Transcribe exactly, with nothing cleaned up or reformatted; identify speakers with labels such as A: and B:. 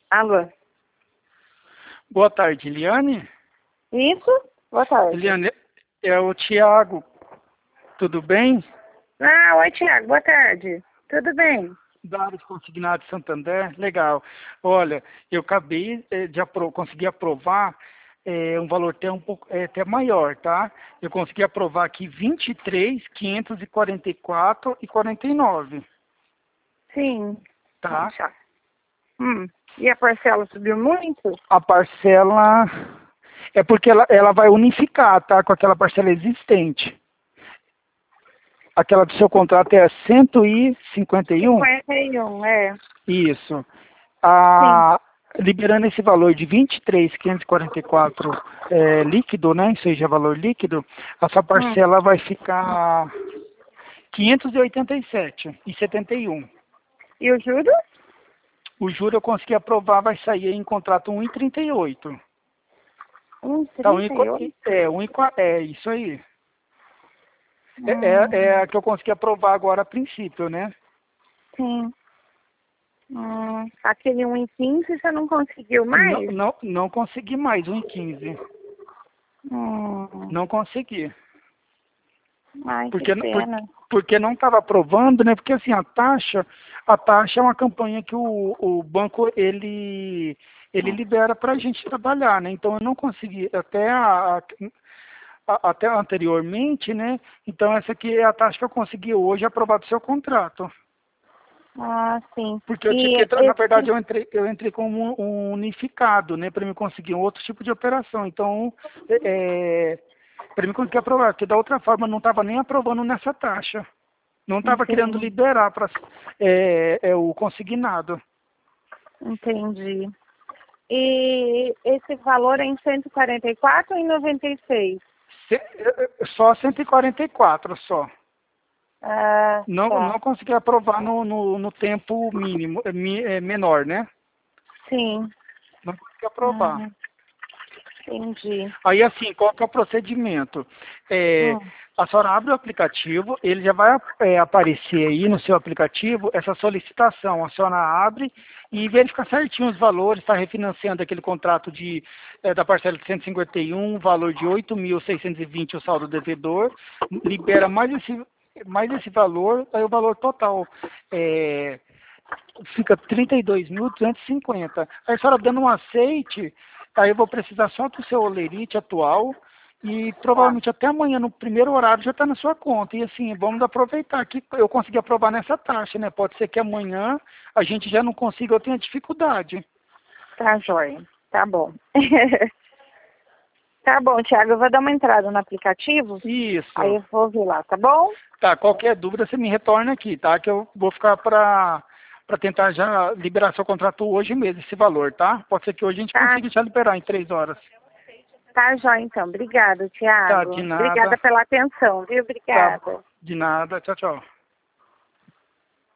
A: Alô?
B: Boa tarde, Eliane.
A: Isso? Boa tarde.
B: Eliane, é o Tiago. Tudo bem?
A: Ah, oi, Tiago. Boa tarde. Tudo bem?
B: Da área de consignado de Santander. Legal. Olha, eu acabei eh, de apro conseguir aprovar eh, um valor até um pouco eh, até maior, tá? Eu consegui aprovar aqui vinte e três mil quinhentos e quarenta e quatro reais e quarenta e nove,
A: Sim.
B: tá?
A: Deixa. Hum. E a parcela subiu muito?
B: A parcela é porque ela, ela vai unificar, tá? Com aquela parcela existente. Aquela do seu contrato é cento e cinquenta e um?
A: cinquenta e um, é.
B: Isso.
A: Sim.
B: A, liberando esse valor de vinte e três mil quinhentos e quarenta e quatro é, líquido, né? Isso aí já é valor líquido. A sua
A: Hum.
B: parcela vai ficar quinhentos e oitenta e sete reais e setenta e um.
A: E o juro?
B: O juro eu consegui aprovar, vai sair em contrato um e trinta e oito.
A: Um
B: Tá, um e,
A: trinta e oito?
B: é, um e, é, isso aí. É, é, é
A: Hum.
B: a que eu consegui aprovar agora a princípio, né?
A: Sim. Hum. Aquele um e quinze você não conseguiu
B: Não,
A: mais?
B: não, não consegui mais, um e quinze.
A: Hum.
B: Não consegui.
A: Ai, que
B: Porque, por-
A: pena.
B: porque não estava aprovando, né? Porque assim, a taxa, a taxa é uma campanha que o, o banco ele, ele libera para a gente trabalhar, né? Então eu não consegui, até, a, a- até anteriormente, né? Então essa aqui é a taxa que eu consegui hoje aprovar do seu contrato.
A: Ah, sim.
B: Porque eu tive que
A: E
B: entrar, na verdade
A: esse...
B: eu entrei, eu entrei como um unificado, né? Para me conseguir um outro tipo de operação. Então, é, para mim conseguir aprovar, porque da outra forma não estava nem aprovando nessa taxa. Não estava querendo
A: Entendi.
B: liberar para é, é, o consignado.
A: Entendi. E esse valor é em cento e quarenta e quatro ou em noventa e seis?
B: Se, é, é, só cento e quarenta e quatro só.
A: Ah,
B: Não,
A: tá.
B: não consegui aprovar no, no, no tempo mínimo, é, mi- é, menor, né?
A: Sim.
B: Não consegui aprovar.
A: Uhum. Entendi.
B: Aí assim, qual que é o procedimento? É,
A: Hum.
B: a senhora abre o aplicativo, ele já vai é, aparecer aí no seu aplicativo essa solicitação. A senhora abre e verifica certinho os valores, está refinanciando aquele contrato de, é, da parcela de cento e cinquenta e um, valor de oito mil seiscentos e vinte o saldo devedor, libera mais esse, mais esse valor, aí o valor total é, fica trinta e dois mil duzentos e cinquenta. Aí a senhora dando um aceite, aí eu vou precisar só do seu olerite atual e
A: Tá.
B: provavelmente até amanhã, no primeiro horário, já está na sua conta. E assim, vamos aproveitar que eu consegui aprovar nessa taxa, né? Pode ser que amanhã a gente já não consiga, eu tenha dificuldade.
A: Tá, joia. Tá bom. Tá bom, Thiago. Eu vou dar uma entrada no aplicativo. Aí
B: Isso.
A: eu vou ver lá, tá bom?
B: Tá, qualquer dúvida você me retorna aqui, tá? Que eu vou ficar para para tentar já liberar seu contrato hoje mesmo, esse valor, tá? Pode ser que hoje a gente
A: Tá.
B: consiga já liberar em três horas.
A: Tá, joia, então. Obrigada,
B: Tá, de
A: Thiago. Obrigada
B: nada.
A: pela atenção, viu?
B: Tá,
A: Obrigada.
B: de nada. Tchau, tchau.